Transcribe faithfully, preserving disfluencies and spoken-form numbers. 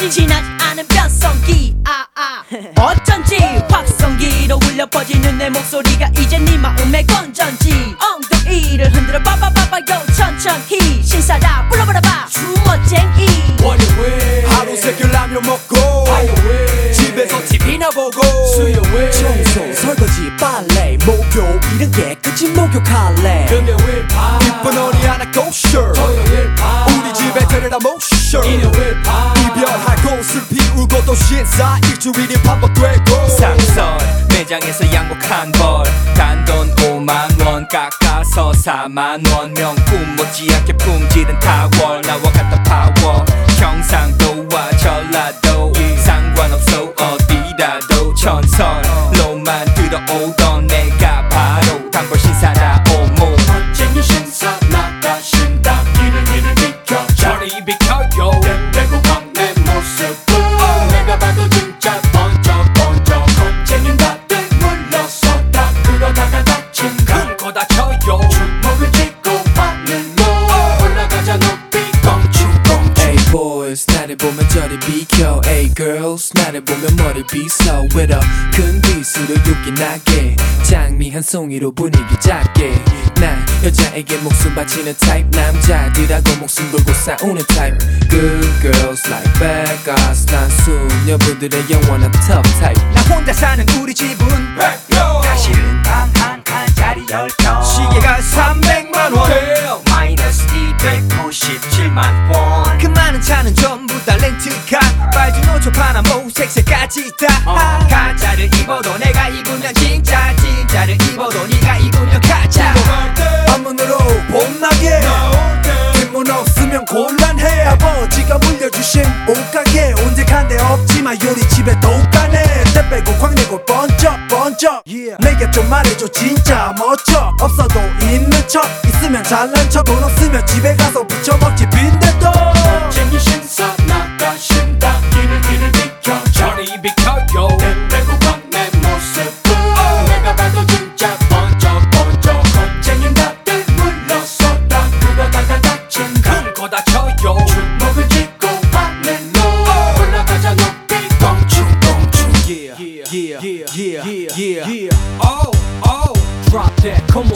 순진하지 않은 변성기 아, 아. 어쩐지 확성기로 울려 퍼지는 내 목소리가 이제 네 마음의 건전지 엉덩이를 흔들어 봐봐봐봐요 천천히 신사다 불러버려봐 주머쟁이 월요일 하루 세끼 라면 먹고 화요일 집에서 티비나 보고 수요일 청소 설거지 빨래 목요일은 깨끗이 목욕할래 금요일 밤 이쁜 어리 하나 고쇼 토요일 밤 우리 집에 데려다 모쇼 일요일 밤 이별하고 슬피 울고 또 신사 일주일이 반복되고 상설 매장에서 양복 한 벌 단돈 오만 원 깎아서 사만 원 명품 못지않게 품질은 타월 나와 같은 파워 경상도와 전라도 상관없어 어디라도 전설로만 들어오던 내가 바로 단골 신사다 오모 멋쟁이 신사 나가신다 이를 이를 비켜 저리 비켜요 내고 광내 모습은 내가 봐도 진짜 번쩍 번쩍 겁쟁인 다들 물러서다 그러다가 다친 큰코 다쳐요 주먹을 쥐고 하늘로 올라가자 높이 껑충 껑충 Hey boys 나를 보면 저리 비켜 Hey girls 나를 보면 머리 빗어 With a 큰 빗으로 욕기나게 장미 한 송이로 분위기 작게 난 여자에게 목숨 바치는 타입 남자들하고 목숨 걸고 싸우는 타입 Good girls like bad guys 난 수녀분들의 영원한 tough type 나 혼자 사는 우리 집은 백표 사실은 방 한 칸짜리 열평 시계가 삼백만 원 마이너스 이백구십칠만 원 그 많은 차는 전부 다 렌트카 빨주 노초 파나모 색색까지 다 가짜를 입어도 내가 입으면 진짜 진짜를 입어도 네가 입으면 가짜 앞문으로 봄나게 뒷문 없으면 곤란해 아버지가 물려주신 옷가게 언제 간 데 없지만 요리집에 똑가네 때 빼고 광내고 번쩍 번쩍 내게 좀 말해줘 진짜 멋져 없어도 있는 척 있으면 잘난 척 돈 없으면 집에 가서 부쳐먹지 빈대떡 멋쟁이 신사 나가신다 이를 이를 비켜 저리 비켜요 내고 광내 모습은 내가 봐도 진짜 번쩍 번쩍 겁쟁인 다들 물러서다 그러다가 다친 큰코 다쳐요 주먹을 쥐고 하늘로 올라가자 높이 껑충 껑충 Yeah, yeah, yeah, yeah, yeah, yeah. Oh, oh Drop that, come